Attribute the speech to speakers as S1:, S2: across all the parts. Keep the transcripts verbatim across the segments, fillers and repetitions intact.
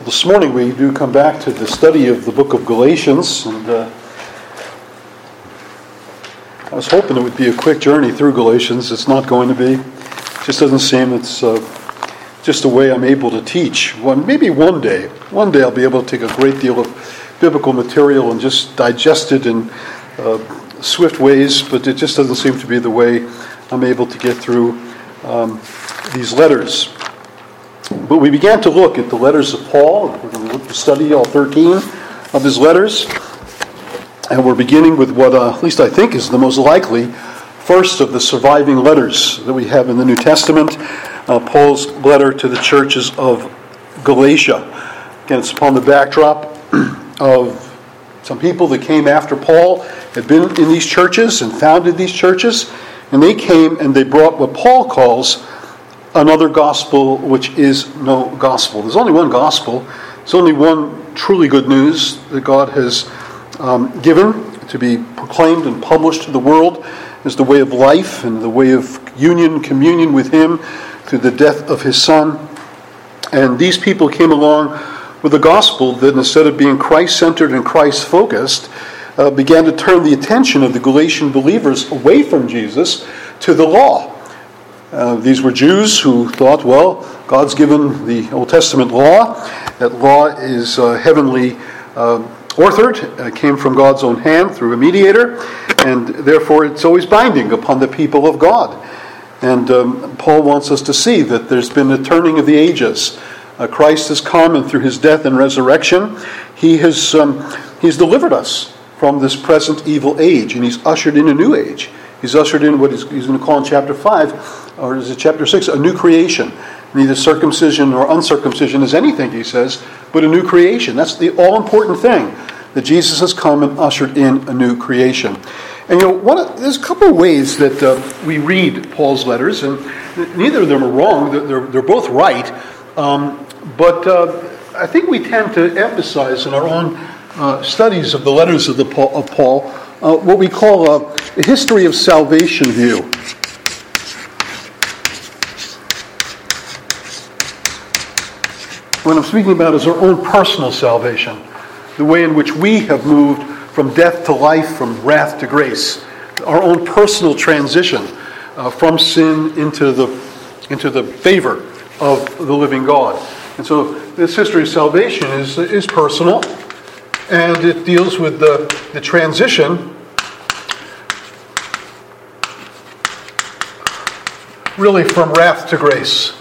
S1: This morning we do come back to the study of the book of Galatians, and uh, I was hoping it would be a quick journey through Galatians. It's not going to be. It just doesn't seem it's uh, just a way I'm able to teach. One, maybe one day, one day I'll be able to take a great deal of biblical material and just digest it in uh, swift ways, but it just doesn't seem to be the way I'm able to get through um, these letters. But we began to look at the letters of Paul. We're going to look to study all thirteen of his letters. And we're beginning with what, uh, at least I think, is the most likely first of the surviving letters that we have in the New Testament, uh, Paul's letter to the churches of Galatia. Again, it's upon the backdrop of some people that came after Paul, had been in these churches and founded these churches, and they came and they brought what Paul calls another gospel, which is no gospel. There's only one gospel. There's only one truly good news that God has um, given to be proclaimed and published to the world as the way of life and the way of union, communion with Him through the death of His Son. And these people came along with a gospel that, instead of being Christ-centered and Christ-focused, uh, began to turn the attention of the Galatian believers away from Jesus to the law. Uh, these were Jews who thought, well, God's given the Old Testament law. That law is uh, heavenly uh, authored, uh, came from God's own hand through a mediator, and therefore it's always binding upon the people of God. And um, Paul wants us to see that there's been a turning of the ages. Uh, Christ has come, and through His death and resurrection, He has um, He's delivered us from this present evil age, and He's ushered in a new age. He's ushered in what he's, he's going to call in chapter five, or is it chapter six, a new creation. Neither circumcision nor uncircumcision is anything, he says, but a new creation. That's the all-important thing, that Jesus has come and ushered in a new creation. And you know, one of, there's a couple of ways that uh, we read Paul's letters, and neither of them are wrong. They're, they're, they're both right. Um, but uh, I think we tend to emphasize in our own uh, studies of the letters of, the Paul, of Paul uh, what we call a, a history of salvation view. What I'm speaking about is our own personal salvation, the way in which we have moved from death to life, from wrath to grace, our own personal transition uh, from sin into the into the favor of the living God. And so this history of salvation is is personal, and it deals with the, the transition really from wrath to grace.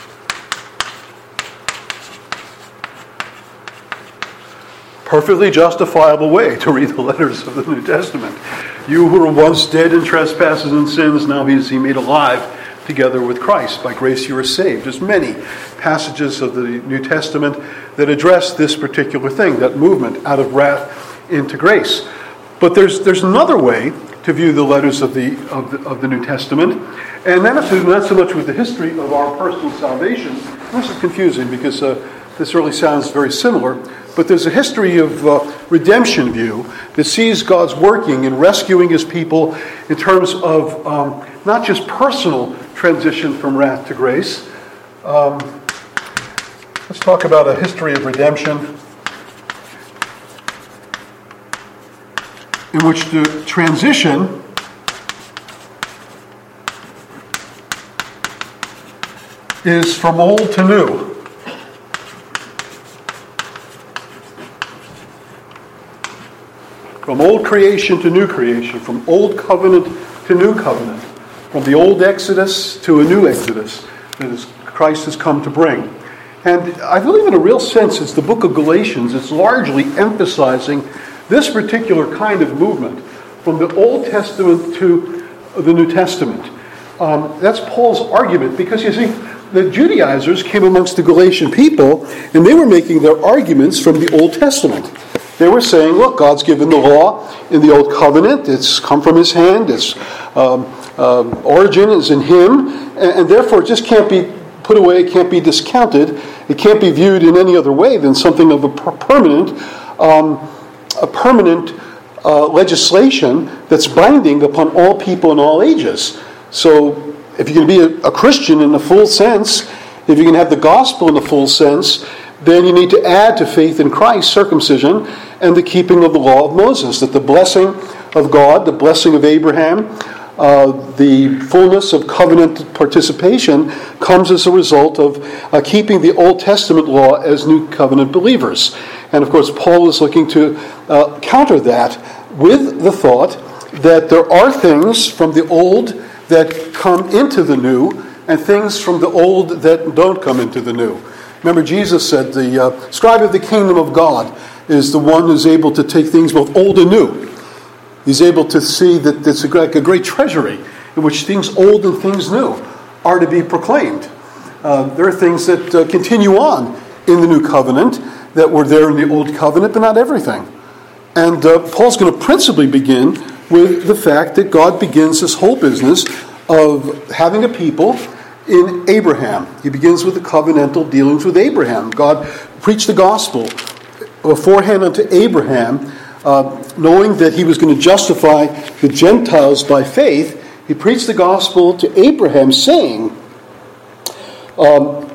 S1: Perfectly justifiable way to read the letters of the New Testament. You who were once dead in trespasses and sins, now is He made alive together with Christ. By grace you are saved. There's many passages of the New Testament that address this particular thing, that movement out of wrath into grace. But there's there's another way to view the letters of the of the, of the New Testament, and that has to do not so much with the history of our personal salvation. This is confusing because uh, this really sounds very similar. But there's a history of uh, redemption view that sees God's working in rescuing His people in terms of um, not just personal transition from wrath to grace. Um, let's talk about a history of redemption in which the transition is from old to new. From old creation to new creation, from old covenant to new covenant, from the old Exodus to a new Exodus that is, Christ has come to bring. And I believe in a real sense, it's the book of Galatians, it's largely emphasizing this particular kind of movement from the Old Testament to the New Testament. Um, that's Paul's argument, because you see, the Judaizers came amongst the Galatian people, and they were making their arguments from the Old Testament. They were saying, look, God's given the law in the Old Covenant. It's come from His hand. Its um, um, origin is in Him. And, and therefore it just can't be put away. It can't be discounted. It can't be viewed in any other way than something of a per- permanent, um, a permanent uh, legislation that's binding upon all people in all ages. So if you're going to be a, a Christian in the full sense, if you can have the gospel in the full sense, then you need to add to faith in Christ circumcision and the keeping of the law of Moses, that the blessing of God, the blessing of Abraham, uh, the fullness of covenant participation comes as a result of uh, keeping the Old Testament law as new covenant believers. And of course, Paul is looking to uh, counter that with the thought that there are things from the old that come into the new and things from the old that don't come into the new. Remember, Jesus said the uh, scribe of the kingdom of God is the one who's able to take things both old and new. He's able to see that it's like a great treasury in which things old and things new are to be proclaimed. Uh, there are things that uh, continue on in the new covenant that were there in the old covenant, but not everything. And uh, Paul's going to principally begin with the fact that God begins this whole business of having a people in Abraham. He begins with the covenantal dealings with Abraham. God preached the gospel beforehand unto Abraham, uh, knowing that he was going to justify the Gentiles by faith. He preached the gospel to Abraham, saying, um,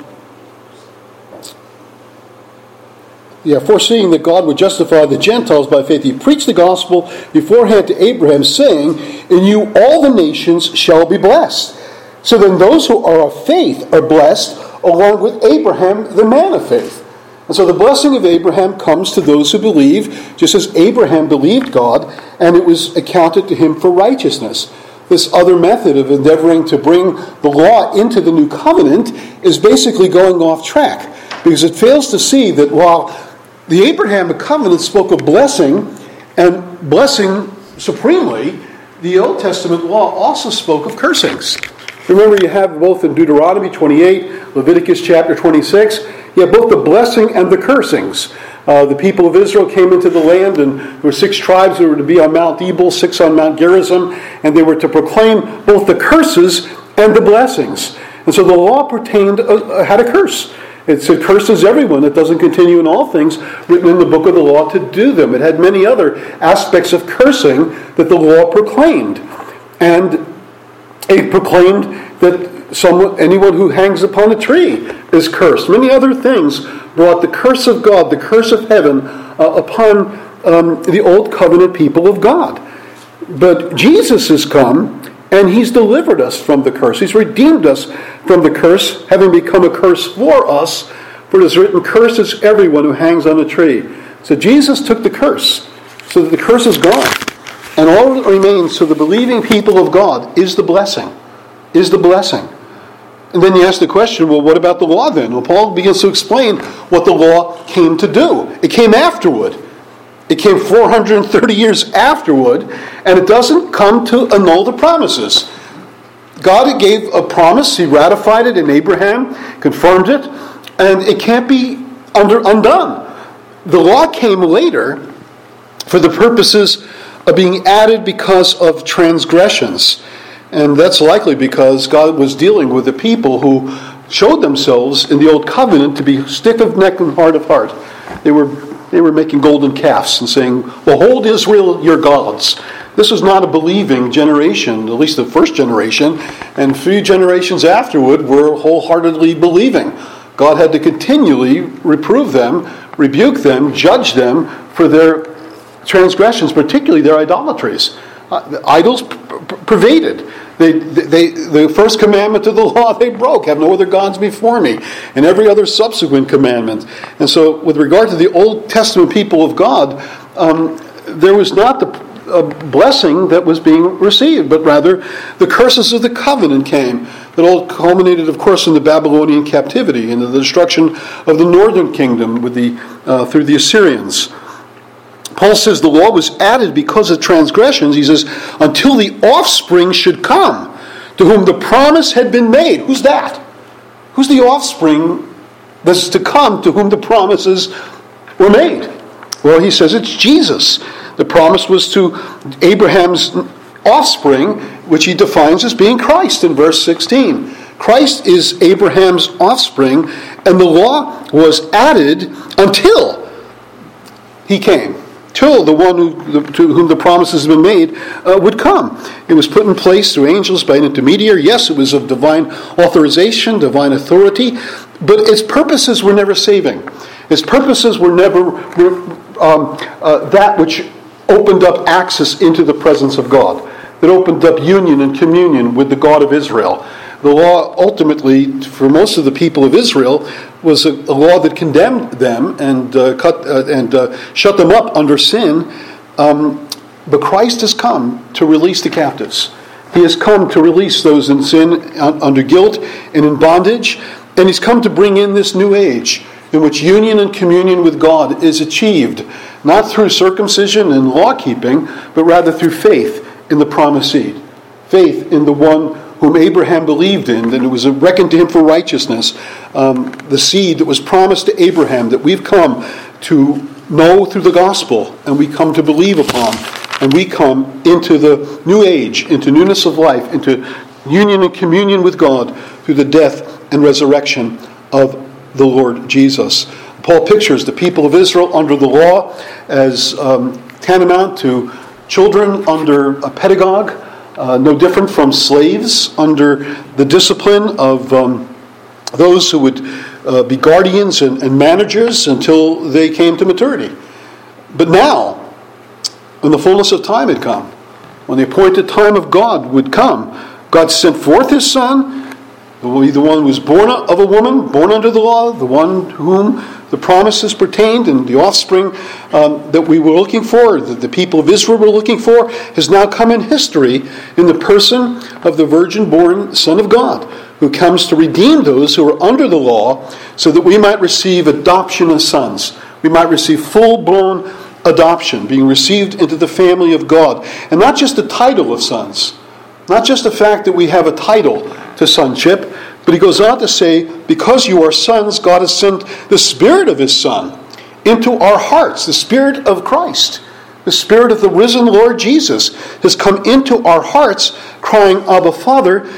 S1: Yeah, foreseeing that God would justify the Gentiles by faith, he preached the gospel beforehand to Abraham, saying, in you all the nations shall be blessed. So then those who are of faith are blessed, along with Abraham, the man of faith. And so the blessing of Abraham comes to those who believe, just as Abraham believed God, and it was accounted to him for righteousness. This other method of endeavoring to bring the law into the new covenant is basically going off track, because it fails to see that while the Abrahamic covenant spoke of blessing, and blessing supremely, the Old Testament law also spoke of cursings. Remember, you have both in Deuteronomy twenty-eight, Leviticus chapter twenty-six, you have both the blessing and the cursings. Uh, the people of Israel came into the land, and there were six tribes that were to be on Mount Ebal, six on Mount Gerizim, and they were to proclaim both the curses and the blessings. And so the law pertained, uh, had a curse. It said, curses everyone that doesn't continue in all things written in the book of the law to do them. It had many other aspects of cursing that the law proclaimed. And it proclaimed that someone, anyone who hangs upon a tree is cursed. Many other things brought the curse of God, the curse of heaven, uh, upon um, the old covenant people of God. But Jesus has come, and he's delivered us from the curse. He's redeemed us from the curse, having become a curse for us. For it is written, cursed is everyone who hangs on a tree. So Jesus took the curse, so that the curse is gone. And all that remains to the believing people of God is the blessing. Is the blessing. And then you ask the question, well, what about the law then? Well, Paul begins to explain what the law came to do. It came afterward. It came four hundred thirty years afterward, and it doesn't come to annul the promises. God gave a promise, he ratified it in Abraham, confirmed it, and it can't be under, undone. The law came later for the purposes of being added because of transgressions. And that's likely because God was dealing with the people who showed themselves in the Old Covenant to be stiff of neck and hard of heart. They were They were making golden calves and saying, behold Israel, your gods. This was not a believing generation, at least the first generation, and few generations afterward were wholeheartedly believing. God had to continually reprove them, rebuke them, judge them for their transgressions, particularly their idolatries. Uh, the idols pervaded. They, they, the first commandment of the law they broke, have no other gods before me, and every other subsequent commandment. And so with regard to the Old Testament people of God, um, there was not the uh, blessing that was being received, but rather the curses of the covenant came. That all culminated, of course, in the Babylonian captivity and the destruction of the northern kingdom with the uh, through the Assyrians. Paul says the law was added because of transgressions. He says, until the offspring should come, to whom the promise had been made. Who's that? Who's the offspring that's to come, to whom the promises were made? Well, he says it's Jesus. The promise was to Abraham's offspring, which he defines as being Christ in verse sixteen. Christ is Abraham's offspring, and the law was added until he came. till the one who, to whom the promises have been made uh, would come. It was put in place through angels by an intermediary. Yes, it was of divine authorization, divine authority, but its purposes were never saving. Its purposes were never were, um, uh, that which opened up access into the presence of God, that opened up union and communion with the God of Israel. The law ultimately, for most of the people of Israel, was a, a law that condemned them and uh, cut uh, and uh, shut them up under sin. Um, but Christ has come to release the captives. He has come to release those in sin, under guilt, and in bondage. And he's come to bring in this new age in which union and communion with God is achieved, not through circumcision and law-keeping, but rather through faith in the promised seed. Faith in the one whom Abraham believed in, and it was reckoned to him for righteousness. Um, the seed that was promised to Abraham that we've come to know through the gospel, and we come to believe upon, and we come into the new age, into newness of life, into union and communion with God through the death and resurrection of the Lord Jesus. Paul pictures the people of Israel under the law as um, tantamount to children under a pedagogue, uh, no different from slaves under the discipline of um, those who would uh, be guardians and, and managers until they came to maturity. But now, when the fullness of time had come, when the appointed time of God would come, God sent forth his Son, the one who was born of a woman, born under the law, the one to whom the promises pertained, and the offspring um, that we were looking for, that the people of Israel were looking for, has now come in history in the person of the virgin-born Son of God, who comes to redeem those who are under the law so that we might receive adoption as sons. We might receive full-blown adoption, being received into the family of God. And not just the title of sons, not just the fact that we have a title to sonship, but he goes on to say, because you are sons, God has sent the Spirit of his Son into our hearts. The Spirit of Christ, the Spirit of the risen Lord Jesus, has come into our hearts, crying, Abba, Father.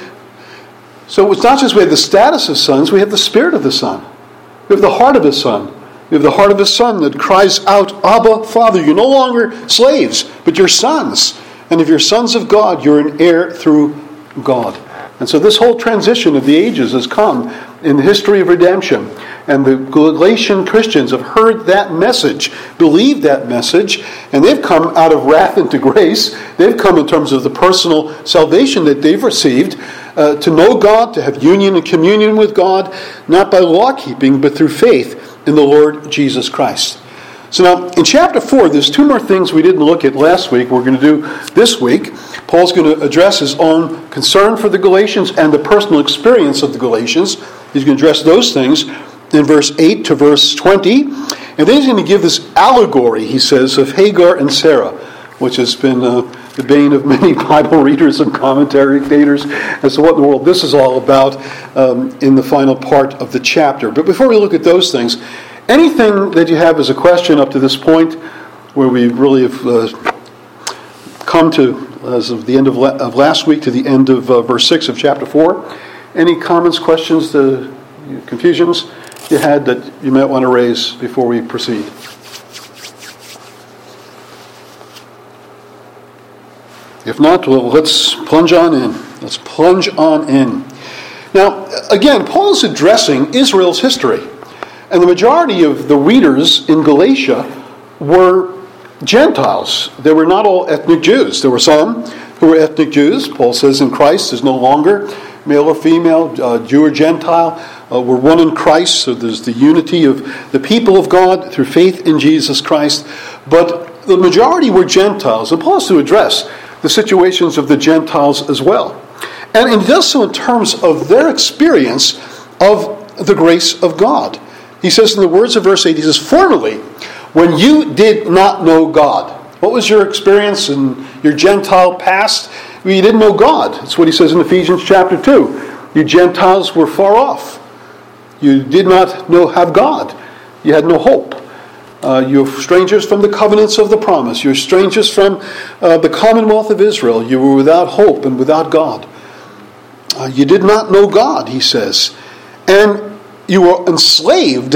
S1: So it's not just we have the status of sons, we have the Spirit of the Son. We have the heart of his Son. We have the heart of his Son that cries out, Abba, Father. You're no longer slaves, but you're sons. And if you're sons of God, you're an heir through God. And so this whole transition of the ages has come in the history of redemption. And the Galatian Christians have heard that message, believed that message, and they've come out of wrath into grace. They've come in terms of the personal salvation that they've received, uh, to know God, to have union and communion with God, not by law-keeping, but through faith in the Lord Jesus Christ. So now, in chapter four, there's two more things we didn't look at last week we're going to do this week. Paul's going to address his own concern for the Galatians and the personal experience of the Galatians. He's going to address those things in verse eight to verse twenty. And then he's going to give this allegory, he says, of Hagar and Sarah, which has been uh, the bane of many Bible readers and commentators as to what in the world this is all about um, in the final part of the chapter. But before we look at those things, anything that you have as a question up to this point, where we really have uh, come to, as of the end of, la- of last week, to the end of uh, verse six of chapter four, any comments, questions, uh, confusions you had that you might want to raise before we proceed? If not, well, let's plunge on in. Let's plunge on in. Now, again, Paul's addressing Israel's history. And the majority of the readers in Galatia were Gentiles. They were not all ethnic Jews. There were some who were ethnic Jews. Paul says in Christ there's no longer male or female, uh, Jew or Gentile. Uh, we're one in Christ, so there's the unity of the people of God through faith in Jesus Christ. But the majority were Gentiles. And Paul has to address the situations of the Gentiles as well. And he does so in terms of their experience of the grace of God. He says in the words of verse eight, he says, formerly, when you did not know God. What was your experience in your Gentile past? Well, you didn't know God. That's what he says in Ephesians chapter two. You Gentiles were far off. You did not know have God. You had no hope. Uh, you're strangers from the covenants of the promise. You're strangers from uh, the commonwealth of Israel. You were without hope and without God. Uh, you did not know God, he says. And you were enslaved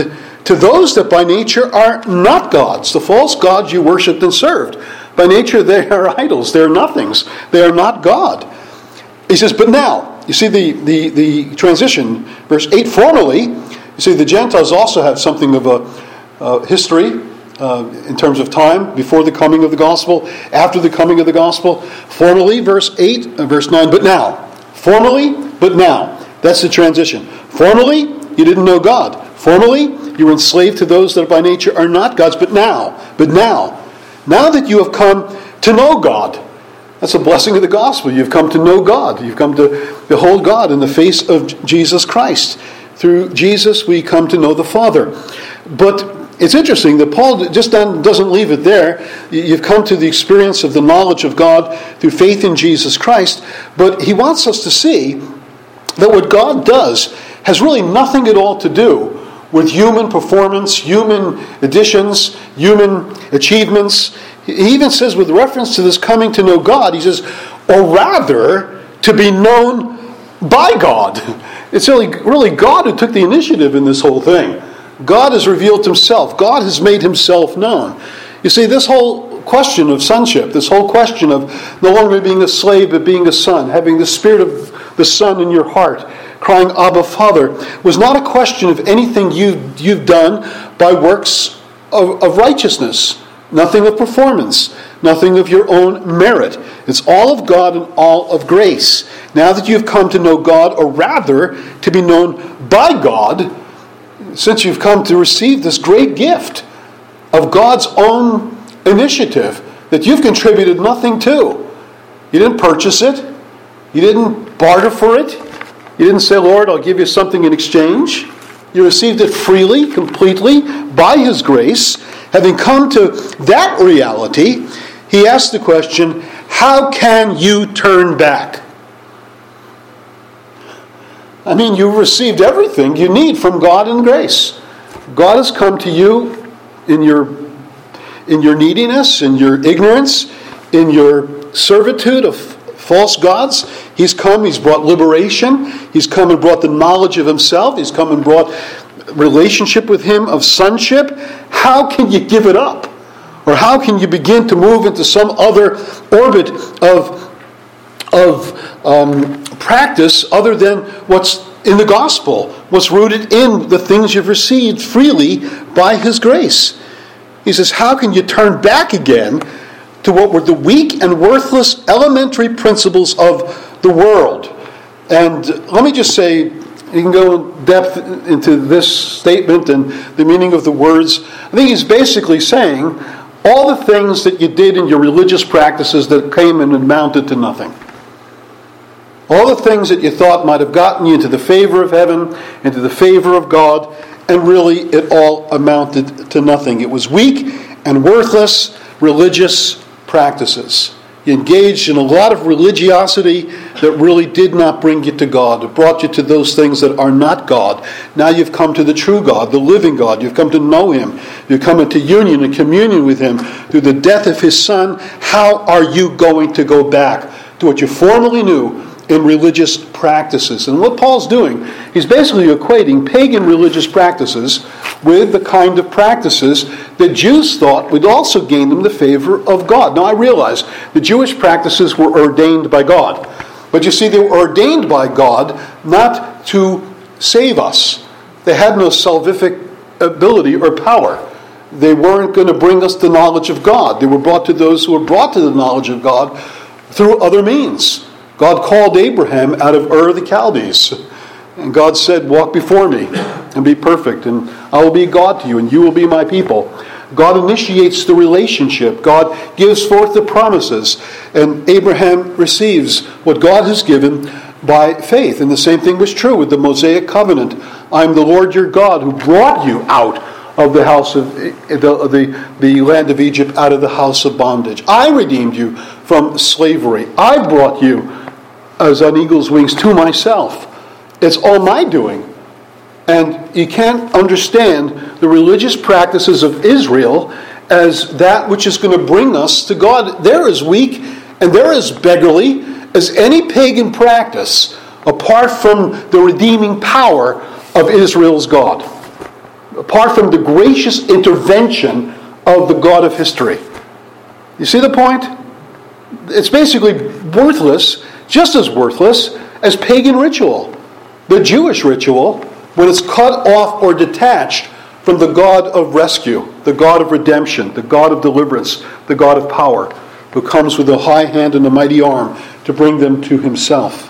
S1: to those that by nature are not gods, the false gods you worshipped and served. By nature they are idols, they are nothings, they are not God. He says, but now, you see the, the, the transition, verse eight, formerly, you see the Gentiles also have something of a uh, history uh, in terms of time, before the coming of the gospel, after the coming of the gospel. Formerly, verse eight, uh, verse nine, but now. Formerly, but now. That's the transition. Formerly, you didn't know God. Formerly, you were enslaved to those that by nature are not gods, but now, but now, now that you have come to know God, that's a blessing of the gospel. You've come to know God. You've come to behold God in the face of Jesus Christ. Through Jesus, we come to know the Father. But it's interesting that Paul just doesn't leave it there. You've come to the experience of the knowledge of God through faith in Jesus Christ. But he wants us to see that what God does has really nothing at all to do with human performance, human additions, human achievements. He even says, with reference to this coming to know God, he says, or rather, to be known by God. It's really, really God who took the initiative in this whole thing. God has revealed himself. God has made himself known. You see, this whole question of sonship, this whole question of no longer being a slave but being a son, having the spirit of the Son in your heart, crying, Abba, Father, was not a question of anything you've, you've done by works of, of righteousness. Nothing of performance. Nothing of your own merit. It's all of God and all of grace. Now that you've come to know God, or rather, to be known by God, since you've come to receive this great gift of God's own initiative that you've contributed nothing to. You didn't purchase it. You didn't barter for it. You didn't say, Lord, I'll give you something in exchange. You received it freely, completely, by his grace. Having come to that reality, he asked the question, how can you turn back? I mean, you've received everything you need from God in grace. God has come to you in your, in your neediness, in your ignorance, in your servitude of false gods. He's come, he's brought liberation. He's come and brought the knowledge of himself. He's come and brought relationship with him of sonship. How can you give it up? Or how can you begin to move into some other orbit of, of um, practice other than what's in the gospel, what's rooted in the things you've received freely by his grace? He says, how can you turn back again to what were the weak and worthless elementary principles of the world? And let me just say, you can go in depth into this statement and the meaning of the words. I think he's basically saying all the things that you did in your religious practices that came and amounted to nothing. All the things that you thought might have gotten you into the favor of heaven, into the favor of God, and really it all amounted to nothing. It was weak and worthless religious practices. You engaged in a lot of religiosity that really did not bring you to God. It brought you to those things that are not God. Now you've come to the true God, the living God. You've come to know him. You've come into union and communion with him through the death of his Son. How are you going to go back to what you formerly knew in religious practices? And what Paul's doing, he's basically equating pagan religious practices with the kind of practices that Jews thought would also gain them the favor of God. Now I realize the Jewish practices were ordained by God. But you see, they were ordained by God not to save us. They had no salvific ability or power. They weren't going to bring us the knowledge of God. They were brought to those who were brought to the knowledge of God through other means. God called Abraham out of Ur of the Chaldees. And God said, walk before me and be perfect, and I will be God to you, and you will be my people. God initiates the relationship. God gives forth the promises. And Abraham receives what God has given by faith. And the same thing was true with the Mosaic covenant. I am the Lord your God who brought you out of the house of the, the, the land of Egypt, out of the house of bondage. I redeemed you from slavery. I brought you as on eagle's wings to myself. It's all my doing. And you can't understand the religious practices of Israel as that which is going to bring us to God. They're as weak and they're as beggarly as any pagan practice apart from the redeeming power of Israel's God. apart from the gracious intervention of the God of history. You see the point? It's basically worthless, just as worthless as pagan ritual. The Jewish ritual, when it's cut off or detached from the God of rescue, the God of redemption, the God of deliverance, the God of power, who comes with a high hand and a mighty arm to bring them to himself.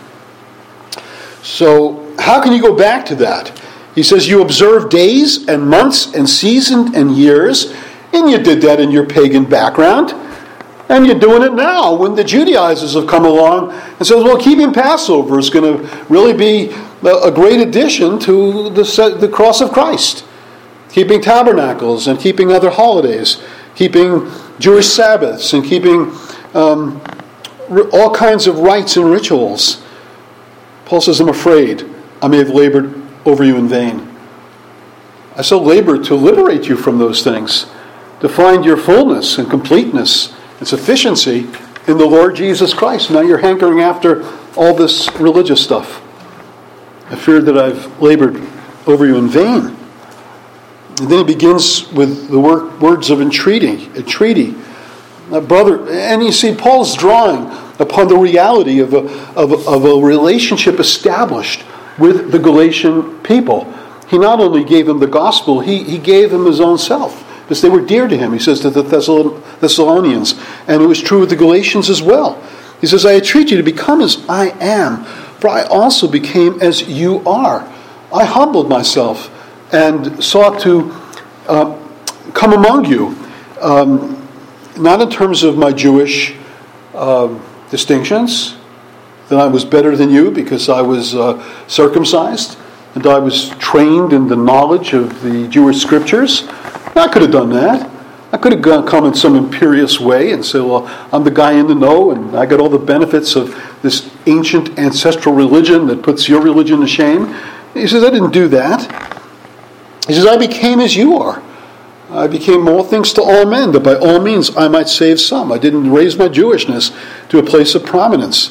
S1: So, how can you go back to that? He says, you observe days and months and seasons and years, and you did that in your pagan background, and you're doing it now when the Judaizers have come along and says, well, keeping Passover is going to really be a great addition to the, the cross of Christ. Keeping tabernacles and keeping other holidays, keeping Jewish Sabbaths and keeping um, all kinds of rites and rituals. Paul says, I'm afraid I may have labored over you in vain. I so labored to liberate you from those things, to find your fullness and completeness and sufficiency in the Lord Jesus Christ. Now you're hankering after all this religious stuff. I fear that I've labored over you in vain. And then he begins with the word, words of entreaty, entreaty. Now, brother, and you see Paul's drawing upon the reality of a, of, a, of a relationship established with the Galatian people. He not only gave them the gospel, he, he gave them his own self, because they were dear to him, he says to the Thessalonians, and it was true with the Galatians as well. He says, I entreat you to become as I am, for I also became as you are. I humbled myself and sought to uh, come among you, um, not in terms of my Jewish uh, distinctions, that I was better than you because I was uh, circumcised and I was trained in the knowledge of the Jewish scriptures. I could have done that. I could have gone, come in some imperious way and say, well, I'm the guy in the know and I got all the benefits of this ancient ancestral religion that puts your religion to shame. He says, I didn't do that. He says, I became as you are. I became all things to all men, that by all means I might save some. I didn't raise my Jewishness to a place of prominence.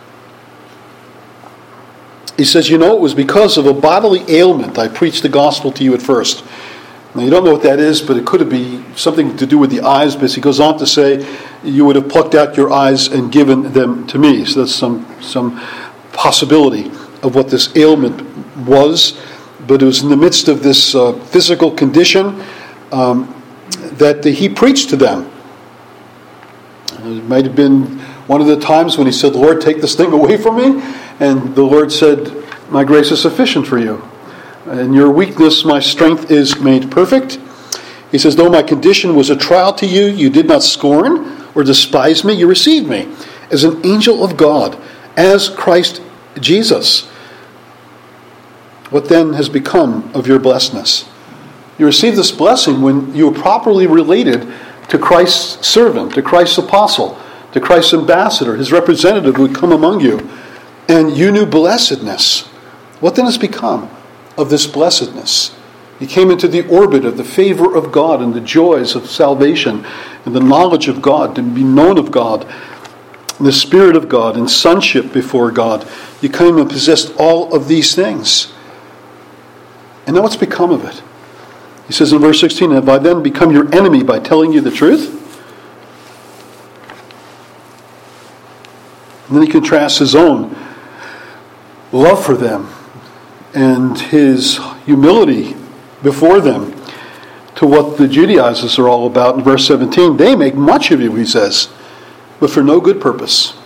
S1: He says, you know, it was because of a bodily ailment I preached the gospel to you at first. Now, you don't know what that is, but it could be something to do with the eyes, because he goes on to say, you would have plucked out your eyes and given them to me. So that's some, some possibility of what this ailment was. But it was in the midst of this uh, physical condition um, that the, he preached to them. It might have been one of the times when he said, Lord, take this thing away from me. And the Lord said, my grace is sufficient for you. In your weakness, my strength is made perfect. He says, though my condition was a trial to you, you did not scorn or despise me. You received me as an angel of God, as Christ Jesus. What then has become of your blessedness? You received this blessing when you were properly related to Christ's servant, to Christ's apostle, to Christ's ambassador, his representative who would come among you. And you knew blessedness. What then has become of this blessedness? You came into the orbit of the favor of God and the joys of salvation and the knowledge of God, to be known of God, and the Spirit of God and sonship before God. You came and possessed all of these things. And now what's become of it? He says in verse sixteen, have I then become your enemy by telling you the truth? And then he contrasts his own love for them and his humility before them to what the Judaizers are all about. In verse seventeen, they make much of you, he says, but for no good purpose.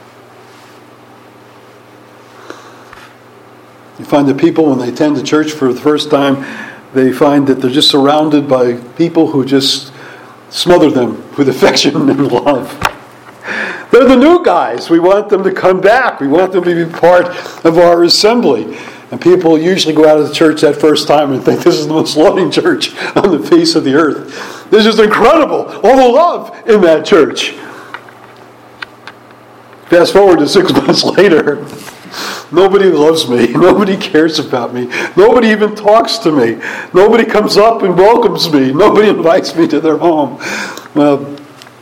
S1: You find that people, when they attend the church for the first time, they find that they're just surrounded by people who just smother them with affection and love. They're the new guys. We want them to come back. We want them to be part of our assembly. And people usually go out of the church that first time and think this is the most loving church on the face of the earth. This is incredible. All the love in that church. Fast forward to six months later. Nobody loves me. Nobody cares about me. Nobody even talks to me. Nobody comes up and welcomes me. Nobody invites me to their home. Well,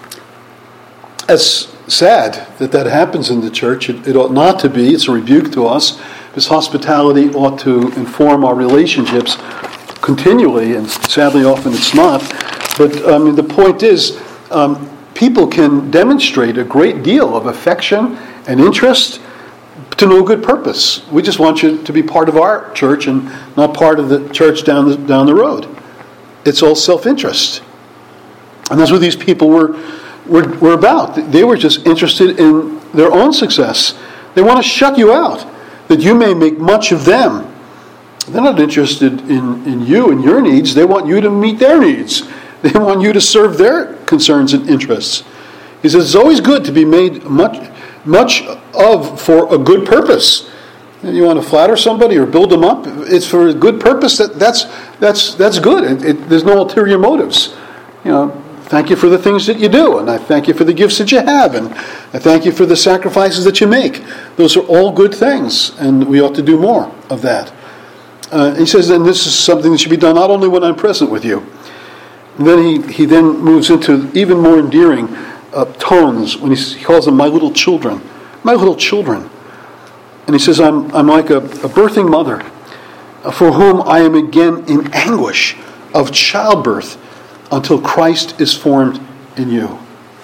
S1: it's sad that that happens in the church. It, it ought not to be. It's a rebuke to us. This hospitality ought to inform our relationships continually, and sadly often it's not. But I mean, the point is, um, people can demonstrate a great deal of affection and interest to no good purpose. We just want you to be part of our church and not part of the church down the, down the road. It's all self-interest. And that's what these people were, were, were about. They were just interested in their own success. They want to shut you out, that you may make much of them. They're not interested in, in you and your needs. They want you to meet their needs. They want you to serve their concerns and interests. He says it's always good to be made much much of for a good purpose. You want to flatter somebody or build them up, it's for a good purpose. That, that's that's that's good. It, it, there's no ulterior motives. You know, thank you for the things that you do, and I thank you for the gifts that you have, and I thank you for the sacrifices that you make. Those are all good things, and we ought to do more of that. Uh, he says, and this is something that should be done not only when I'm present with you. And then he, he then moves into even more endearing uh, tones when he, he calls them my little children. My little children. And he says, I'm, I'm like a, a birthing mother uh, for whom I am again in anguish of childbirth until Christ is formed in you.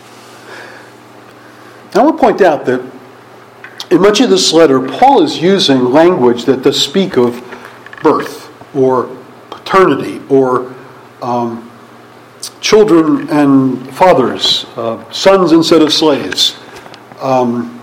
S1: I want to point out that in much of this letter, Paul is using language that does speak of birth or paternity or um, children and fathers, uh, sons instead of slaves. Um,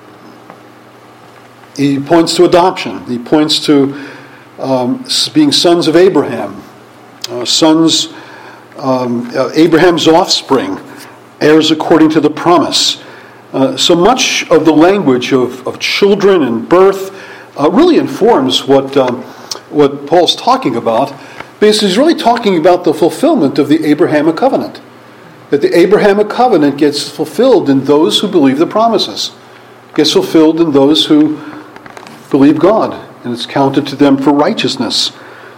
S1: he points to adoption. He points to um, being sons of Abraham, uh, sons, um, uh, Abraham's offspring, heirs according to the promise. Uh, so much of the language of, of children and birth uh, really informs what um, what Paul's talking about, because he's really talking about the fulfillment of the Abrahamic covenant. That the Abrahamic covenant gets fulfilled in those who believe the promises. Gets fulfilled in those who believe God, and it's counted to them for righteousness.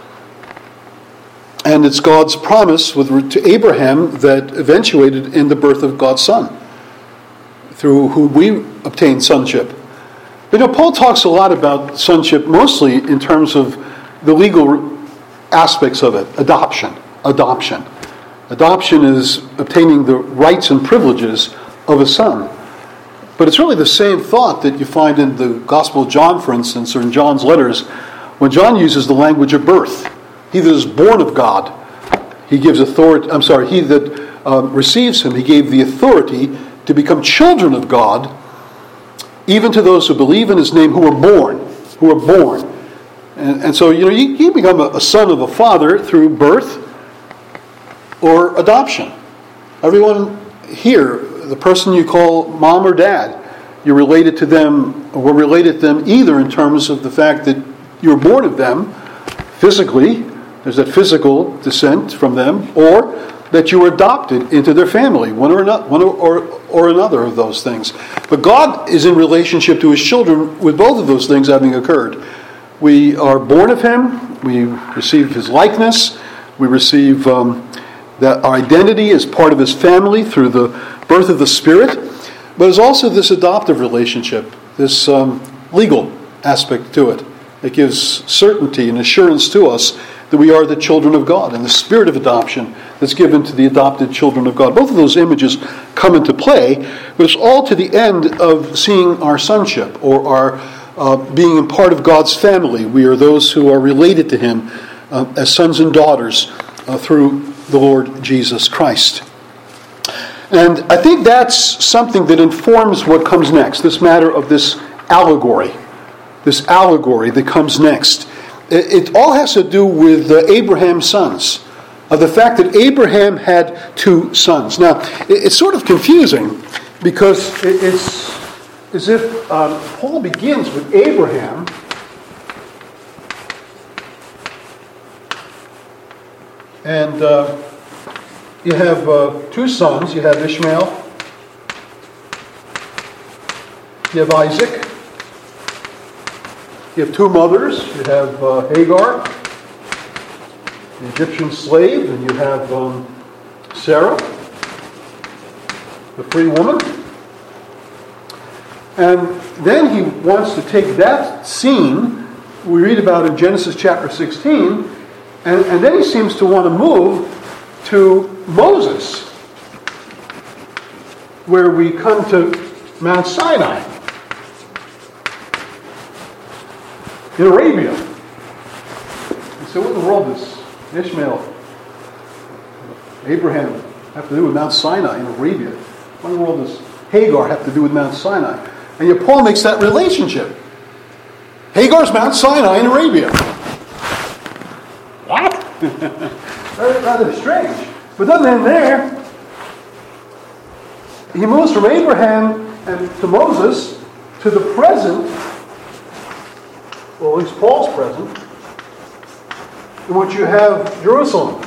S1: And it's God's promise with to Abraham that eventuated in the birth of God's Son, through whom we obtain sonship. But you know, Paul talks a lot about sonship, mostly in terms of the legal aspects of it. Adoption. Adoption. Adoption is obtaining the rights and privileges of a son. But it's really the same thought that you find in the Gospel of John, for instance, or in John's letters, when John uses the language of birth. He that is born of God, he gives authority, I'm sorry, he that um, receives him, he gave the authority to become children of God, even to those who believe in his name, who are born, who are born. And, and so, you know, you, you become a, a son of a father through birth or adoption. Everyone here, the person you call mom or dad, you're related to them, or we're related to them either in terms of the fact that you were born of them physically, there's that physical descent from them, or that you were adopted into their family, one or another, one or, or, or another of those things. But God is in relationship to his children with both of those things having occurred. We are born of him, we receive his likeness, we receive um, that our identity as part of his family through the birth of the Spirit, but there's also this adoptive relationship, this um, legal aspect to it. It gives certainty and assurance to us that we are the children of God, and the spirit of adoption that's given to the adopted children of God. Both of those images come into play, but it's all to the end of seeing our sonship, or our uh, being a part of God's family. We are those who are related to him uh, as sons and daughters uh, through the Lord Jesus Christ. And I think that's something that informs what comes next, this matter of this allegory, this allegory that comes next. It, it all has to do with uh, Abraham's sons, of the fact that Abraham had two sons. Now, it, it's sort of confusing because it, it's as if um, Paul begins with Abraham, and uh, you have uh, two sons. You have Ishmael, you have Isaac, you have two mothers. You have uh, Hagar, the Egyptian slave, and you have um, Sarah, the free woman. And then he wants to take that scene we read about in Genesis chapter sixteen, And, and then he seems to want to move to Moses, where we come to Mount Sinai in Arabia. And so what in the world does Ishmael, Abraham have to do with Mount Sinai in Arabia? What in the world does Hagar have to do with Mount Sinai? And yet Paul makes that relationship. Hagar's Mount Sinai in Arabia. What? Very rather strange. But doesn't end there. He moves from Abraham and to Moses to the present, or at least Paul's present, in which you have Jerusalem.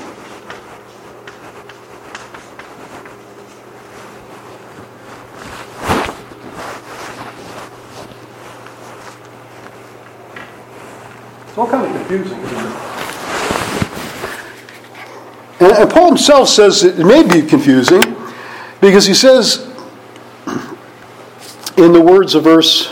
S1: It's all kind of confusing, isn't it? And, and Paul himself says it may be confusing because he says in the words of verse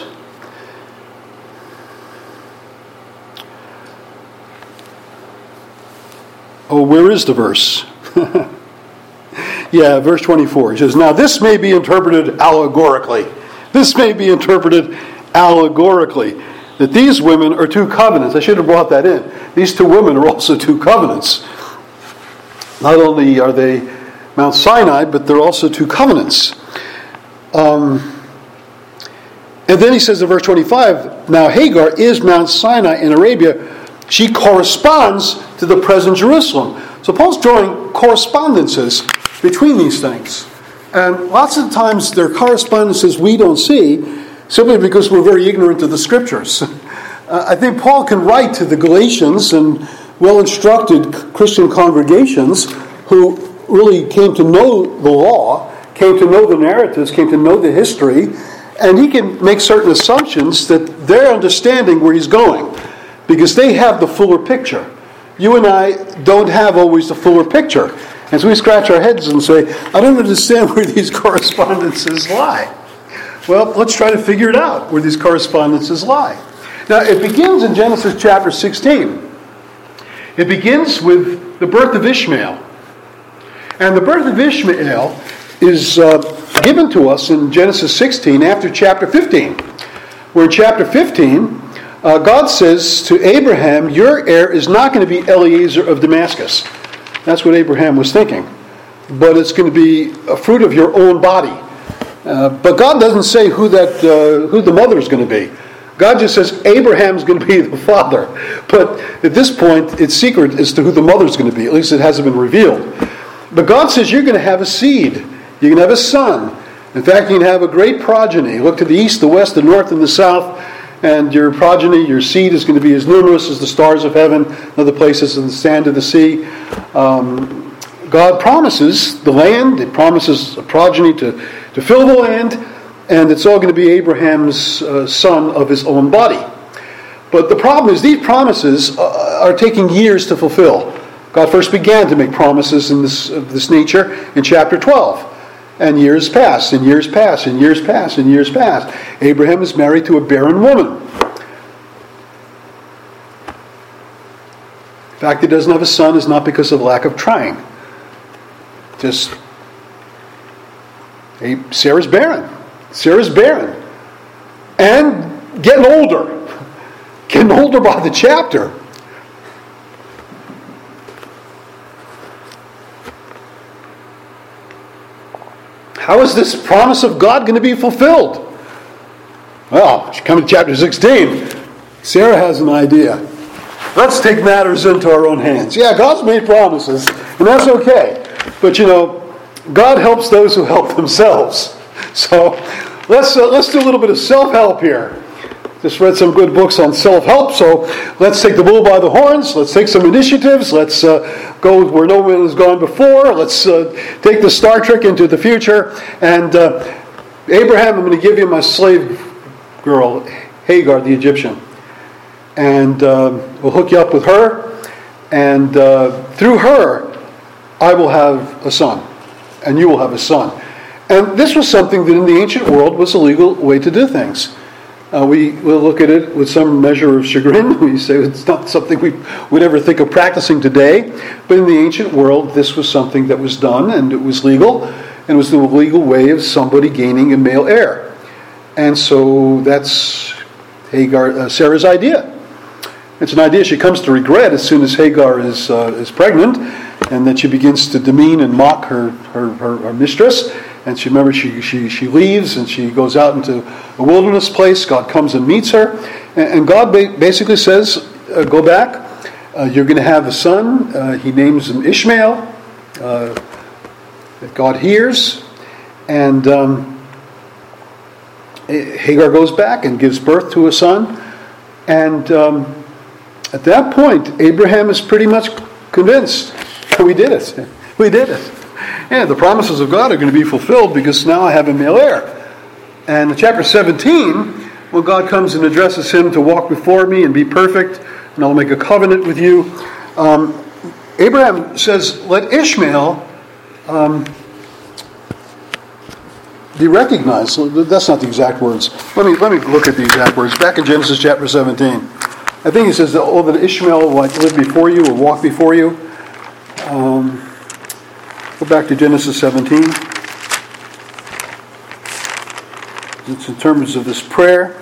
S1: oh, where is the verse? Yeah, verse twenty-four. He says, now this may be interpreted allegorically. This may be interpreted allegorically. That these women are two covenants. I should have brought that in. These two women are also two covenants. Not only are they Mount Sinai, but they're also two covenants. Um, and then he says in verse twenty-five, now Hagar is Mount Sinai in Arabia. She corresponds to the present Jerusalem. So Paul's drawing correspondences between these things. And lots of times there are correspondences we don't see simply because we're very ignorant of the Scriptures. Uh, I think Paul can write to the Galatians and well-instructed Christian congregations who really came to know the law, came to know the narratives, came to know the history, and he can make certain assumptions that they're understanding where he's going because they have the fuller picture. You and I don't have always the fuller picture. And so we scratch our heads and say, I don't understand where these correspondences lie. Well, let's try to figure it out, where these correspondences lie. Now, it begins in Genesis chapter sixteen. It begins with the birth of Ishmael. And the birth of Ishmael is uh, given to us in Genesis sixteen after chapter fifteen. Where in chapter fifteen, uh, God says to Abraham, your heir is not going to be Eliezer of Damascus. That's what Abraham was thinking. But it's going to be a fruit of your own body. Uh, but God doesn't say who that uh, who the mother is going to be. God just says Abraham's going to be the father. But at this point, it's secret as to who the mother is going to be. At least it hasn't been revealed. But God says you're going to have a seed. You're going to have a son. In fact, you're going to have a great progeny. Look to the east, the west, the north, and the south. And your progeny, your seed, is going to be as numerous as the stars of heaven, and other places in the sand of the sea. Um, God promises the land. It promises a progeny to, to fill the land. And it's all going to be Abraham's uh, son of his own body. But the problem is these promises uh, are taking years to fulfill. God first began to make promises in this, of this nature in chapter twelve. And years pass, and years pass, and years pass, and years pass. Abraham is married to a barren woman. The fact he doesn't have a son is not because of lack of trying. Just, hey, Sarah's barren. Sarah's barren. And getting older. Getting older by the chapter. How is this promise of God going to be fulfilled? Well, you come to chapter sixteen. Sarah has an idea. Let's take matters into our own hands. Yeah, God's made promises, and that's okay. But you know, God helps those who help themselves. So let's uh, let's do a little bit of self-help here. Just read some good books on self-help, so let's take the bull by the horns. Let's take some initiatives. Let's uh, go where no one has gone before. Let's uh, take the Star Trek into the future. And uh, Abraham, I'm going to give you my slave girl, Hagar, the Egyptian. And uh, we'll hook you up with her. And uh, through her, I will have a son. And you will have a son. And this was something that in the ancient world was a legal way to do things. Uh, we will look at it with some measure of chagrin. We say it's not something we would ever think of practicing today. But in the ancient world, this was something that was done, and it was legal, and it was the legal way of somebody gaining a male heir. And so that's Hagar, uh, Sarah's idea. It's an idea she comes to regret as soon as Hagar is uh, is pregnant, and that she begins to demean and mock her her, her, her mistress. And she remember she, she she leaves and she goes out into a wilderness place. God comes and meets her, and, and God ba- basically says, uh, "Go back. Uh, you're going to have a son." Uh, he names him Ishmael. Uh, that God hears, and um, Hagar goes back and gives birth to a son. And um, at that point, Abraham is pretty much convinced. We did it. We did it. Yeah, the promises of God are going to be fulfilled because now I have a male heir. And in chapter seventeen, when God comes and addresses him to walk before me and be perfect, and I'll make a covenant with you, um, Abraham says, let Ishmael um, be recognized. That's not the exact words. Let me let me look at the exact words. Back in Genesis chapter seventeen, I think he says that, oh, that Ishmael will like, live before you or walk before you. Um, Go back to Genesis seventeen. It's in terms of this prayer.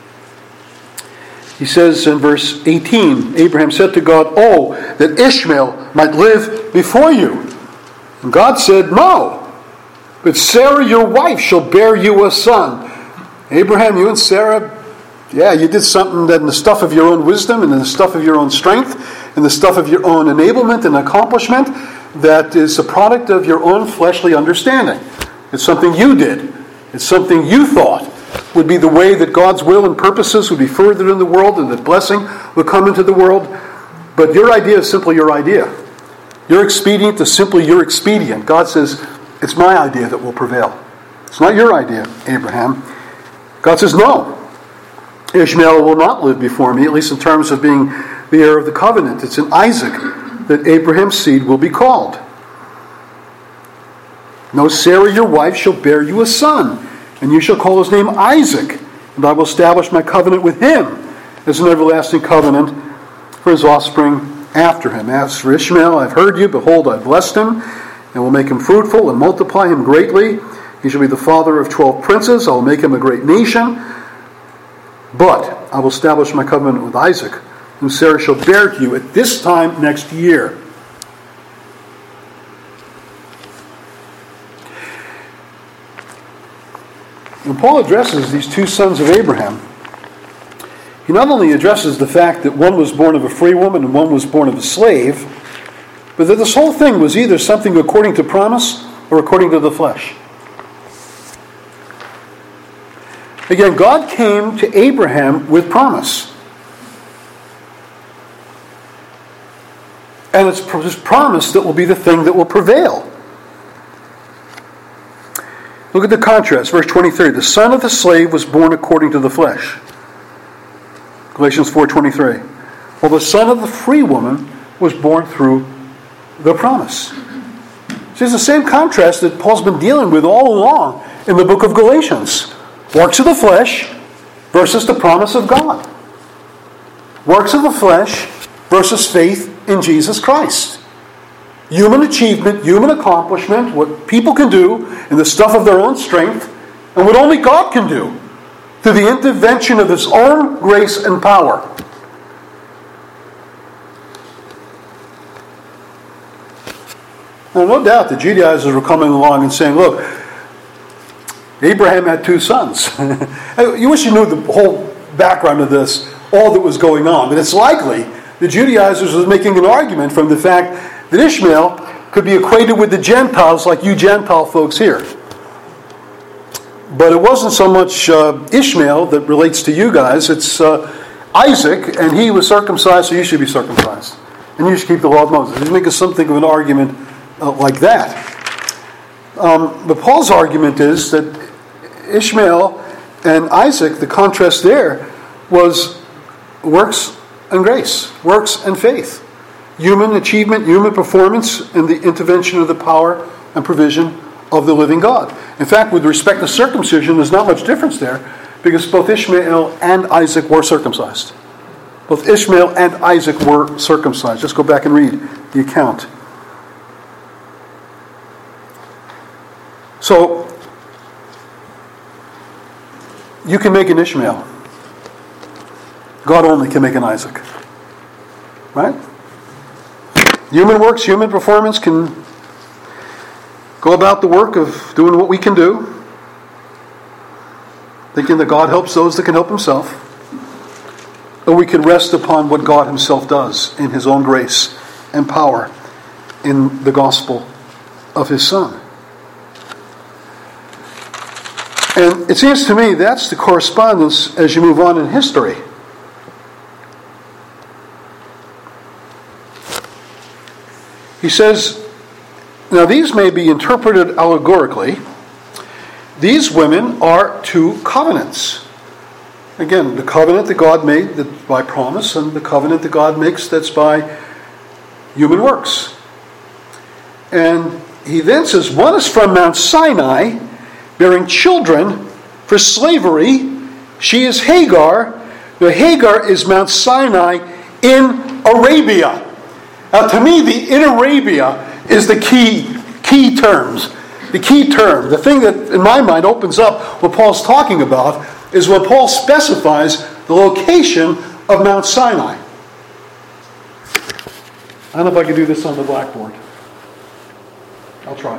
S1: He says in verse eighteen, Abraham said to God, "Oh, that Ishmael might live before you." And God said, "No, but Sarah your wife shall bear you a son." Abraham, you and Sarah, yeah, you did something that in the stuff of your own wisdom and in the stuff of your own strength and the stuff of your own enablement and accomplishment that is a product of your own fleshly understanding. It's something you did. It's something you thought would be the way that God's will and purposes would be furthered in the world and that blessing would come into the world. But your idea is simply your idea. Your expedient is simply your expedient. God says, it's my idea that will prevail. It's not your idea, Abraham. God says, no. Ishmael will not live before me, at least in terms of being the heir of the covenant. It's in Isaac that Abraham's seed will be called. No, Sarah your wife shall bear you a son, and you shall call his name Isaac, and I will establish my covenant with him as an everlasting covenant for his offspring after him. As for Ishmael, I've heard you, behold, I've blessed him, and will make him fruitful and multiply him greatly. He shall be the father of twelve princes. I will make him a great nation. But I will establish my covenant with Isaac, whom Sarah shall bear to you at this time next year. When Paul addresses these two sons of Abraham, he not only addresses the fact that one was born of a free woman and one was born of a slave, but that this whole thing was either something according to promise or according to the flesh. Again, God came to Abraham with promise. And it's his promise that will be the thing that will prevail. Look at the contrast, verse twenty-three. The son of the slave was born according to the flesh. Galatians four twenty-three. While the son of the free woman was born through the promise. See, it's the same contrast that Paul's been dealing with all along in the book of Galatians. Works of the flesh versus the promise of God. Works of the flesh versus faith in Jesus Christ. Human achievement, human accomplishment, what people can do in the stuff of their own strength, and what only God can do through the intervention of His own grace and power. Now, no doubt the Judaizers were coming along and saying, look, Abraham had two sons. You wish you knew the whole background of this, all that was going on. But it's likely the Judaizers was making an argument from the fact that Ishmael could be equated with the Gentiles like you Gentile folks here. But it wasn't so much uh, Ishmael that relates to you guys. It's uh, Isaac, and he was circumcised, so you should be circumcised. And you should keep the law of Moses. He's making something of an argument uh, like that. Um, but Paul's argument is that Ishmael and Isaac, the contrast there was works and grace, works and faith. Human achievement, human performance, and the intervention of the power and provision of the living God. In fact, with respect to circumcision, there's not much difference there. Because both Ishmael and Isaac were circumcised. Both Ishmael and Isaac were circumcised. Just go back and read the account. So, you can make an Ishmael. God only can make an Isaac. Right? Human works, human performance can go about the work of doing what we can do, thinking that God helps those that can help himself. Or we can rest upon what God himself does in his own grace and power in the gospel of his Son. And it seems to me that's the correspondence as you move on in history. He says, now these may be interpreted allegorically. These women are two covenants. Again, the covenant that God made that by promise, and the covenant that God makes that's by human works. And he then says, one is from Mount Sinai, bearing children for slavery. She is Hagar. The Hagar is Mount Sinai in Arabia. Now to me, the in Arabia is the key, key terms. The key term, the thing that in my mind opens up what Paul's talking about, is when Paul specifies the location of Mount Sinai. I don't know if I can do this on the blackboard. I'll try.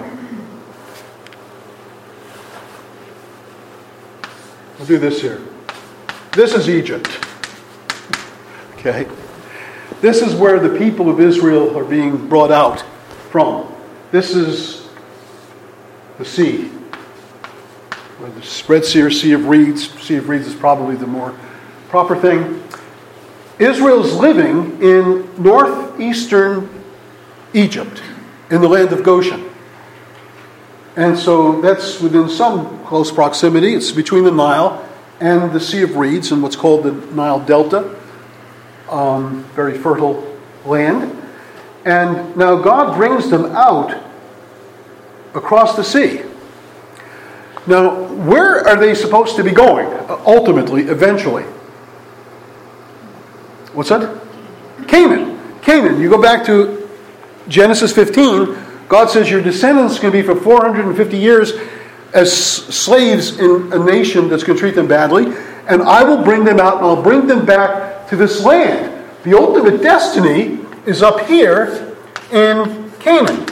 S1: I'll do this here. This is Egypt. Okay? This is where the people of Israel are being brought out from. This is the sea. The Red Sea or Sea of Reeds. Sea of Reeds is probably the more proper thing. Israel's living in northeastern Egypt, in the land of Goshen. And so that's within some close proximity. It's between the Nile and the Sea of Reeds in what's called the Nile Delta. Um, very fertile land. And now God brings them out across the sea. Now, where are they supposed to be going, ultimately, eventually? What's that? Canaan. Canaan. You go back to Genesis fifteen, God says your descendants can be for four hundred fifty years as slaves in a nation that's going to treat them badly, and I will bring them out and I'll bring them back to this land. The ultimate destiny is up here in Canaan.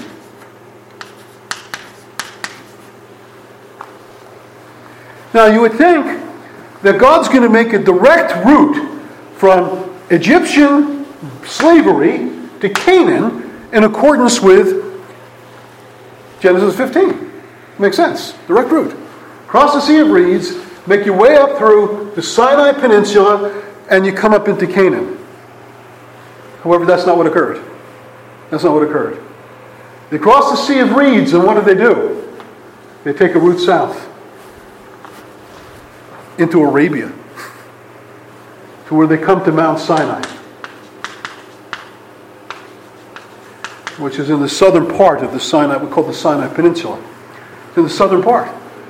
S1: Now you would think that God's going to make a direct route from Egyptian slavery to Canaan in accordance with Genesis fifteen. Makes sense. Direct route. Cross the Sea of Reeds, make your way up through the Sinai Peninsula, and you come up into Canaan. However, that's not what occurred. That's not what occurred. They cross the Sea of Reeds, and what do they do? They take a route south into Arabia, to where they come to Mount Sinai, which is in the southern part of the Sinai, we call the Sinai Peninsula. It's in the southern part.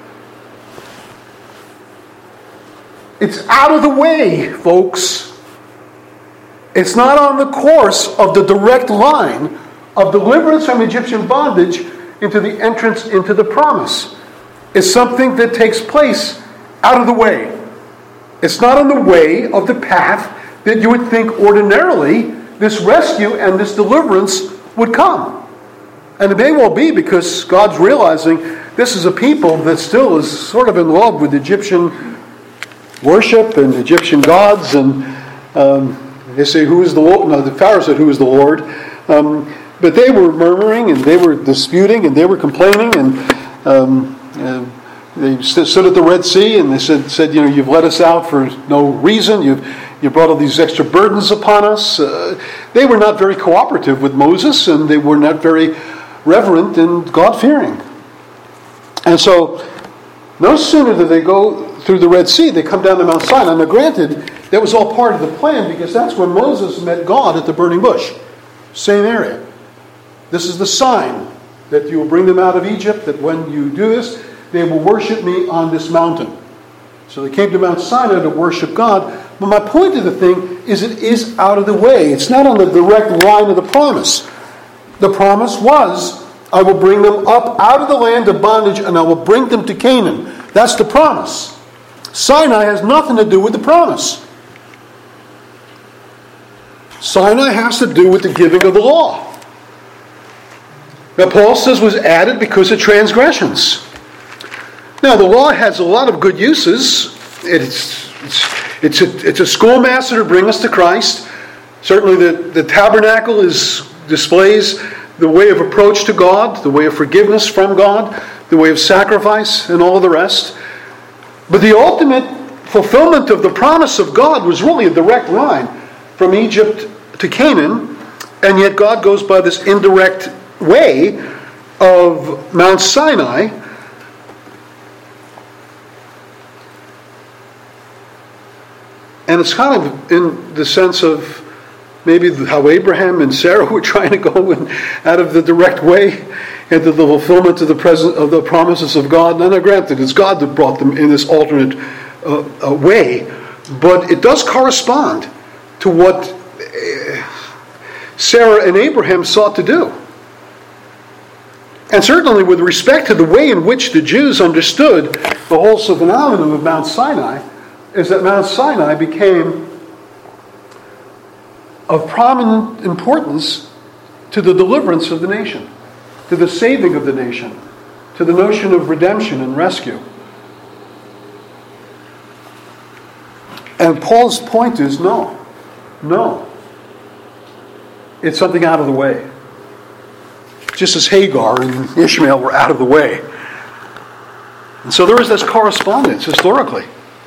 S1: It's out of the way, folks. It's not on the course of the direct line of deliverance from Egyptian bondage into the entrance into the promise. It's something that takes place out of the way. It's not on the way of the path that you would think ordinarily this rescue and this deliverance would come. And it may well be because God's realizing this is a people that still is sort of in love with Egyptian worship and Egyptian gods. And um, they say, who is the Lord? No, the Pharaoh said, who is the Lord? Um, but they were murmuring and they were disputing and they were complaining. And um, uh, they stood at the Red Sea and they said, said, you know, you've let us out for no reason. You've you brought all these extra burdens upon us. Uh, they were not very cooperative with Moses, and they were not very reverent and God-fearing. And so, no sooner did they go through the Red Sea, they come down to Mount Sinai. Now, granted, that was all part of the plan because that's when Moses met God at the burning bush. Same area. This is the sign that you will bring them out of Egypt, that when you do this, they will worship me on this mountain. So they came to Mount Sinai to worship God. But my point of the thing is it is out of the way. It's not on the direct line of the promise. The promise was, I will bring them up out of the land of bondage and I will bring them to Canaan. That's the promise. Sinai has nothing to do with the promise. Sinai has to do with the giving of the law. Now Paul says was added because of transgressions. Now the law has a lot of good uses. It's, it's, it's, a, it's a schoolmaster to bring us to Christ. Certainly the, the tabernacle is displays the way of approach to God, the way of forgiveness from God, the way of sacrifice, and all of the rest. But the ultimate fulfillment of the promise of God was really a direct line from Egypt to Canaan, and yet God goes by this indirect way of Mount Sinai. And it's kind of in the sense of maybe how Abraham and Sarah were trying to go in, out of the direct way into the fulfillment of the present of the promises of God. Now, granted, it's God that brought them in this alternate uh, uh, way, but it does correspond to what uh, Sarah and Abraham sought to do. And certainly with respect to the way in which the Jews understood the whole phenomenon of Mount Sinai, is that Mount Sinai became of prominent importance to the deliverance of the nation, to the saving of the nation, to the notion of redemption and rescue. And Paul's point is no, no. It's something out of the way. Just as Hagar and Ishmael were out of the way. And so there is this correspondence historically.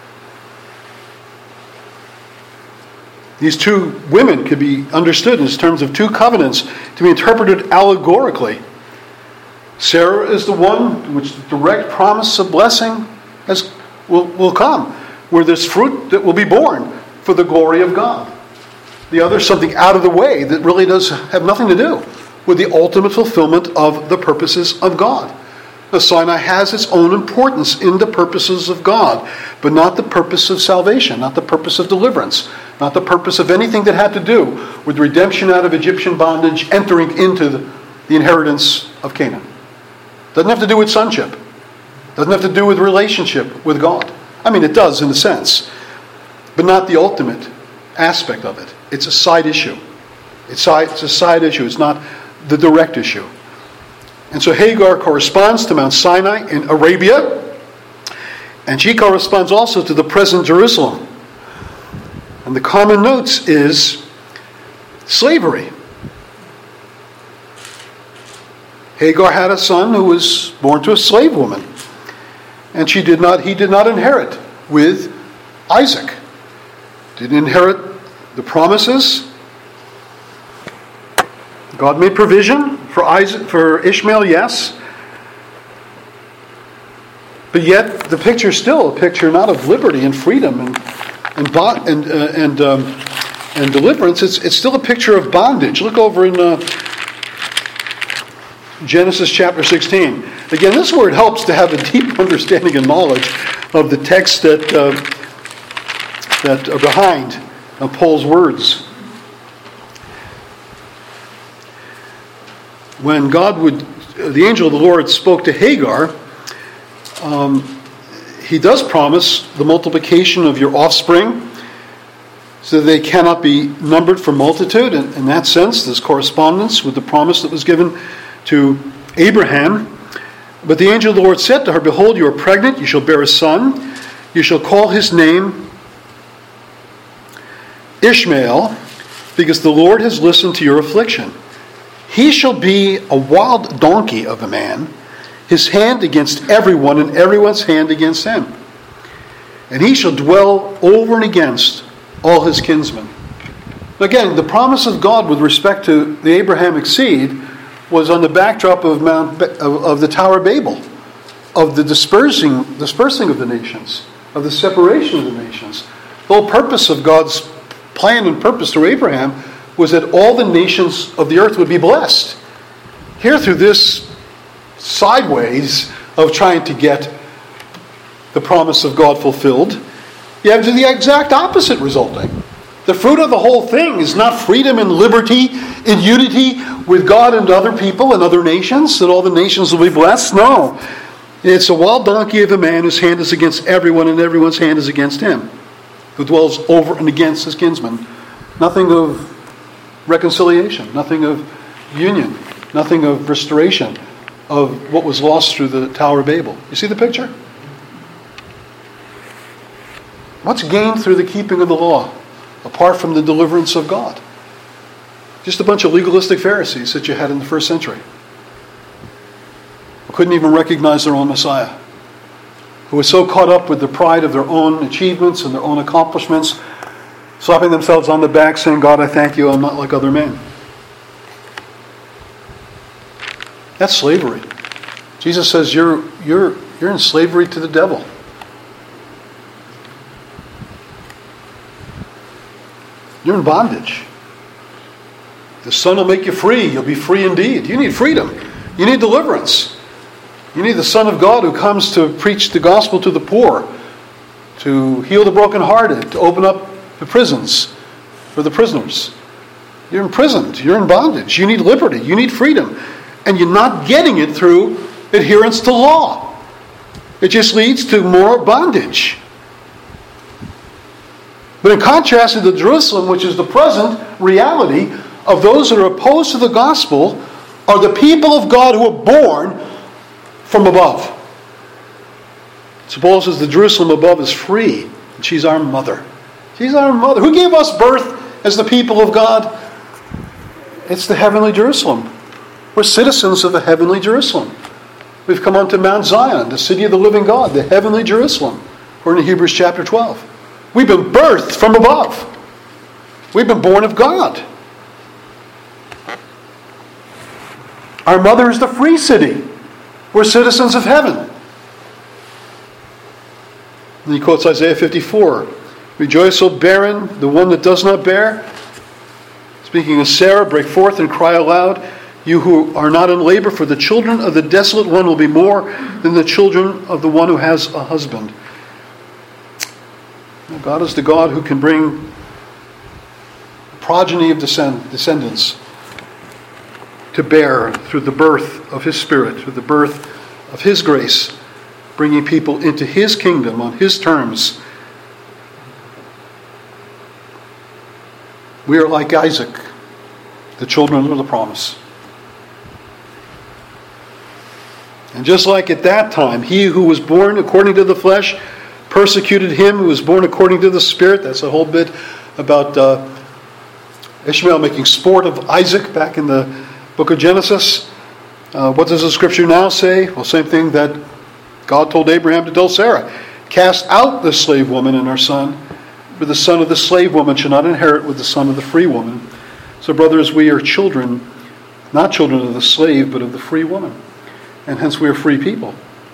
S1: These two women could be understood in terms of two covenants to be interpreted allegorically. Sarah is the one which the direct promise of blessing has, will, will come, where there's fruit that will be born for the glory of God. The other is something out of the way that really does have nothing to do with the ultimate fulfillment of the purposes of God. The Sinai has its own importance in the purposes of God, but not the purpose of salvation, not the purpose of deliverance, not the purpose of anything that had to do with redemption out of Egyptian bondage, entering into the, the inheritance of Canaan. Doesn't have to do with sonship. Doesn't have to do with relationship with God. I mean, it does in a sense, but not the ultimate aspect of it. It's a side issue. It's, it's a side issue. It's not the direct issue. And so Hagar corresponds to Mount Sinai in Arabia, and she corresponds also to the present Jerusalem. And the common notes is slavery. Hagar had a son who was born to a slave woman, and she did not. He did not inherit with Isaac. Didn't inherit the promises. God made provision for Isaac, for Ishmael, yes. But yet the picture is still a picture not of liberty and freedom and and and uh, and, um, and deliverance. It's it's still a picture of bondage. Look over in uh, Genesis chapter sixteen. Again, this word helps to have a deep understanding and knowledge of the text that uh, that are behind uh, Paul's words. When God would, the angel of the Lord spoke to Hagar, um, he does promise the multiplication of your offspring so that they cannot be numbered for multitude. And in that sense, there's correspondence with the promise that was given to Abraham. But the angel of the Lord said to her, "Behold, you are pregnant, you shall bear a son. You shall call his name Ishmael, because the Lord has listened to your affliction. He shall be a wild donkey of a man, his hand against everyone, and everyone's hand against him. And he shall dwell over and against all his kinsmen." Again, the promise of God with respect to the Abrahamic seed was on the backdrop of Mount of, of the Tower of Babel, of the dispersing, dispersing of the nations, of the separation of the nations. The whole purpose of God's plan and purpose through Abraham was that all the nations of the earth would be blessed. Here, through this sideways of trying to get the promise of God fulfilled, you have the exact opposite resulting. The fruit of the whole thing is not freedom and liberty in unity with God and other people and other nations, that all the nations will be blessed. No. It's a wild donkey of a man whose hand is against everyone and everyone's hand is against him, who dwells over and against his kinsman. Nothing of reconciliation, nothing of union, nothing of restoration of what was lost through the Tower of Babel. You see the picture? What's gained through the keeping of the law, apart from the deliverance of God? Just a bunch of legalistic Pharisees that you had in the first century, who couldn't even recognize their own Messiah, who were so caught up with the pride of their own achievements and their own accomplishments, slapping themselves on the back, saying, God, I thank you, I'm not like other men. That's slavery. Jesus says you're you're you're in slavery to the devil. You're in bondage. The Son will make you free. You'll be free indeed. You need freedom. You need deliverance. You need the Son of God who comes to preach the gospel to the poor, to heal the brokenhearted, to open up the prisons for the prisoners. You're imprisoned. You're in bondage. You need liberty. You need freedom. And you're not getting it through adherence to law. It just leads to more bondage. But in contrast to the Jerusalem, which is the present reality of those that are opposed to the gospel, are the people of God who are born from above. Supposes the Jerusalem above is free, and she's our mother. She's our mother. Who gave us birth as the people of God? It's the heavenly Jerusalem. We're citizens of the heavenly Jerusalem. We've come unto Mount Zion, the city of the living God, the heavenly Jerusalem, according to Hebrews chapter twelve. We've been birthed from above. We've been born of God. Our mother is the free city. We're citizens of heaven. And he quotes Isaiah fifty-four. Rejoice, O barren, the one that does not bear. Speaking of Sarah, break forth and cry aloud, you who are not in labor, for the children of the desolate one will be more than the children of the one who has a husband. God is the God who can bring progeny of descend- descendants to bear through the birth of His Spirit, through the birth of His grace, bringing people into His kingdom on His terms. We are like Isaac, the children of the promise. And just like at that time, he who was born according to the flesh persecuted him who was born according to the Spirit. That's a whole bit about uh, Ishmael making sport of Isaac back in the book of Genesis. Uh, what does the scripture now say? Well, same thing that God told Abraham to tell Sarah. Cast out the slave woman and her son, for the son of the slave woman shall not inherit with the son of the free woman. So, brothers, we are children, not children of the slave, but of the free woman. And hence we are free people.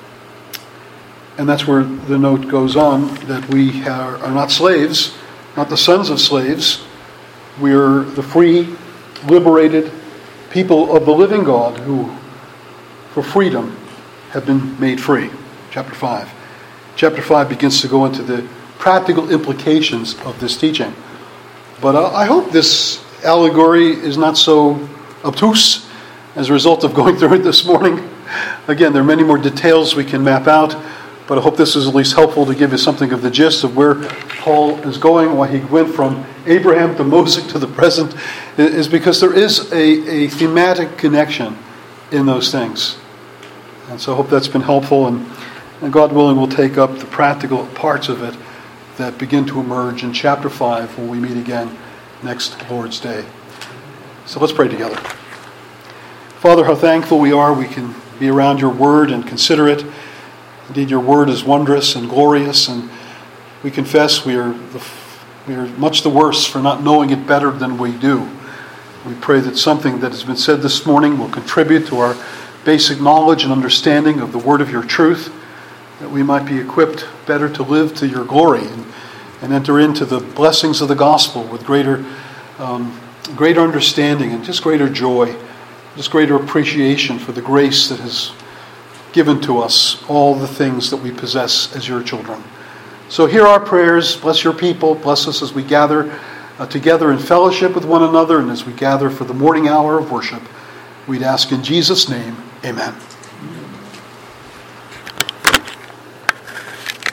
S1: And that's where the note goes on, that we are, are not slaves, not the sons of slaves. We are the free, liberated people of the living God who, for freedom, have been made free. Chapter five. Chapter five begins to go into the practical implications of this teaching. But uh, I hope this allegory is not so obtuse as a result of going through it this morning. Again, there are many more details we can map out, but I hope this is at least helpful to give you something of the gist of where Paul is going, why he went from Abraham to Moses to the present, is because there is a, a thematic connection in those things. And so I hope that's been helpful, and, and God willing, we'll take up the practical parts of it that begin to emerge in chapter five when we meet again next Lord's Day. So let's pray together. Father, how thankful we are we can be around your word and consider it. Indeed, your word is wondrous and glorious, and we confess we are the, we are much the worse for not knowing it better than we do. We pray that something that has been said this morning will contribute to our basic knowledge and understanding of the word of your truth, that we might be equipped better to live to your glory and, and enter into the blessings of the gospel with greater, um, greater understanding and just greater joy, just greater appreciation for the grace that has given to us all the things that we possess as your children. So hear our prayers. Bless your people. Bless us as we gather uh, together in fellowship with one another and as we gather for the morning hour of worship. We'd ask in Jesus' name, amen.